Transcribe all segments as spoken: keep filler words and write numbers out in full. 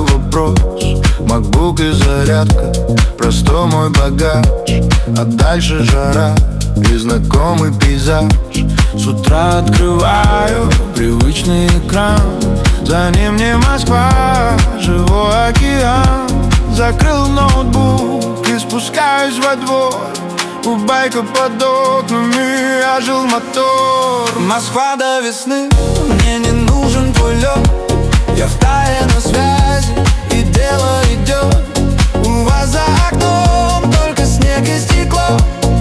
вопрос. Макбук и зарядка, просто мой багаж. А дальше жара и знакомый пейзаж. С утра открываю привычный экран, за ним не Москва, живой океан. Закрыл ноутбук и спускаюсь во двор. У байка под окнами ожил мотор. Москва до весны, мне не нужен твой лед. Я в тае на связи, и дело идет. У вас за окном только снег и стекло,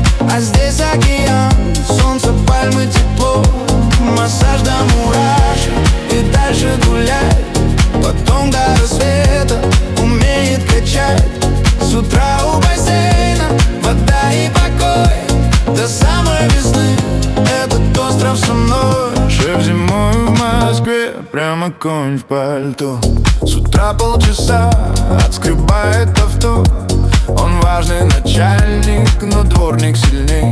а здесь океан, солнце, пальмы, тепло. Массаж до мурашек и дальше гулять. Потом до рассвета умеет качать. С утра у бассейна вода и покой. До самой весны этот остров со мной. Шеф зимой в Москве, прямо конь в пальто. С утра полчаса отскребает авто. Он важный начальник, но дворник сильней.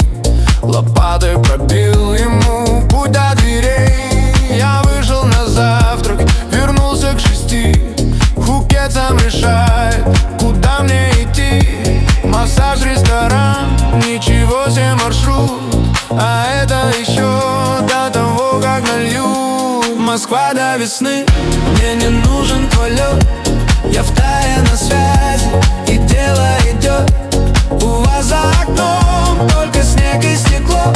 Лопатой пробил ему путь до дверей. Я вышел на завтрак, вернулся к шести. Хукет сам решает, куда мне идти. Массаж, ресторан, ничего себе маршрут. А это еще до того, как нальют. Москва до весны, мне не нужен твой лед. Я в тае на связи, и дело идет. У вас за окном только снег и стекло,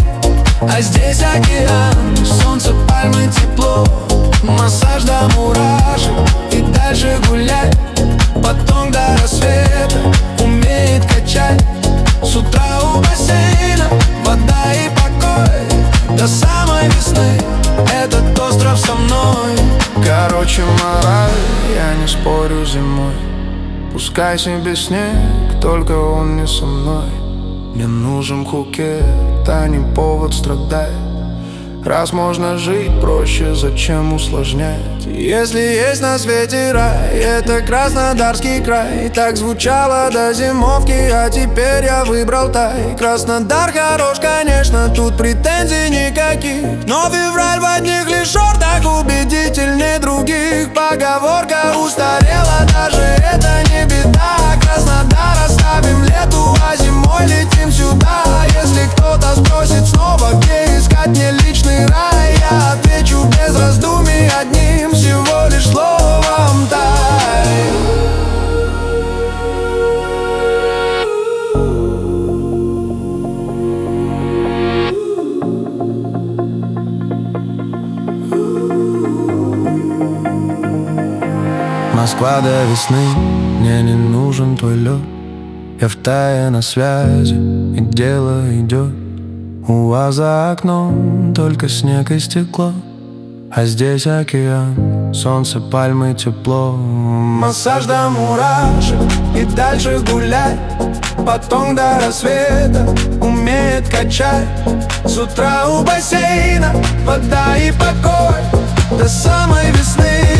а здесь океан, солнце, пальмы, тепло. Массаж до мурашек и дальше гулять. Потом до рассвета умеет качать. С утра у бассейна вода и покой. До самой весны этот остров со мной. Короче, мораль, я не спорю зимой. Пускай себе снег, только он не со мной. Мне нужен Пхукет, а не повод страдать. Раз можно жить проще, зачем усложнять? Если есть на свете рай, это Краснодарский край. Так звучало до зимовки, а теперь я выбрал тай. Краснодар хорош, конечно, тут претензий никаких. Но февраль в одних лишь шортах убедительнее других. Поговорка устарела, даже это не беда. Краснодар оставим лету, а зимой летим сюда. Если кто-то спросит снова, где искать мне личный рай, я отвечу без раздумий одним всего лишь словом: тай. Москва до весны, мне не нужен твой лед. Я в тае на связи, и дело идет. У вас за окном только снег и стекло, а здесь океан, солнце, пальмы, тепло. Массаж до мурашек и дальше гулять. Потом до рассвета умеет качать. С утра у бассейна вода и покой. До самой весны